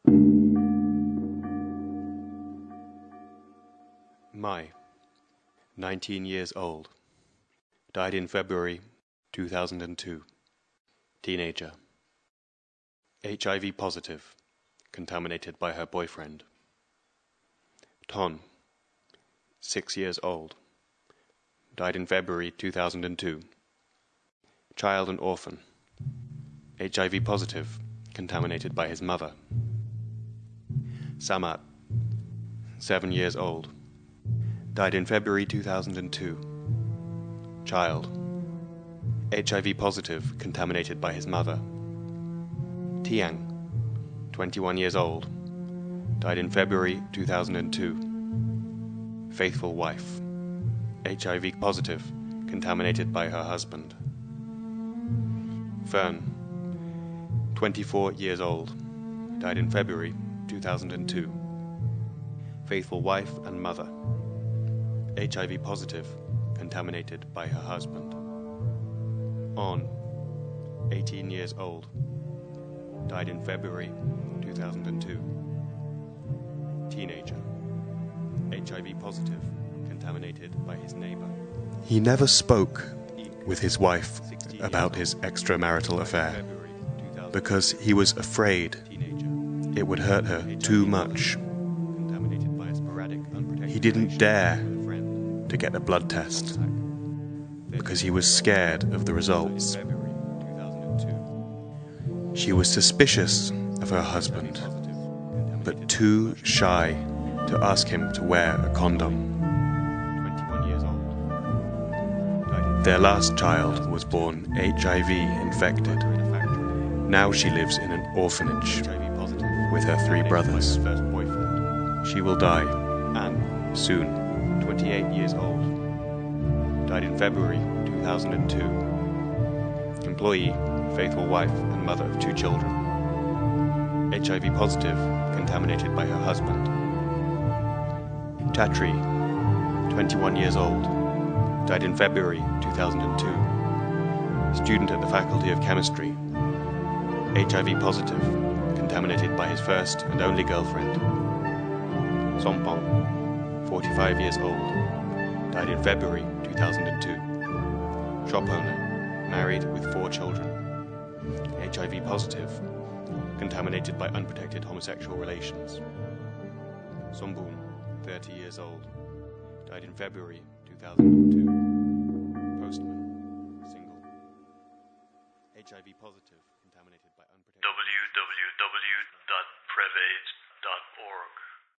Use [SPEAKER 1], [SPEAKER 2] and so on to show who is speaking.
[SPEAKER 1] Mai, 19 years old. Died in February 2002. Teenager. HIV positive, contaminated by her boyfriend. Ton, 6 years old. Died in February 2002. Child and orphan. HIV positive, contaminated by his mother. Samat, 7 years old. Died in February 2002. Child. HIV positive, contaminated by his mother. Tiang, 21 years old. Died in February 2002. Faithful wife. HIV positive, contaminated by her husband. Fern, 24 years old. Died in February 2002. Faithful wife and mother. HIV positive, contaminated by her husband. On, 18 years old. Died in February 2002. Teenager. HIV positive, contaminated by his neighbor. He never spoke with his wife about his extramarital affair because he was afraid it would hurt her too much. He didn't dare to get a blood test because he was scared of the results. She was suspicious of her husband, but too shy to ask him to wear a condom. Their last child was born HIV infected. Now she lives in an orphanage with her 3 brothers. She will die, and soon, 28 years old. Died in February 2002. Employee, faithful wife and mother of 2 children. HIV positive, contaminated by her husband. Chatri, 21 years old. Died in February 2002. Student at the Faculty of Chemistry. HIV positive, contaminated by his first and only girlfriend. Sompong, 45 years old. Died in February 2002. Shop owner, married with 4 children. HIV positive, contaminated by unprotected homosexual relations. Sombun, 30 years old. Died in February 2002. Postman, single. HIV positive, contaminated by unprotected...
[SPEAKER 2] www.prevade.org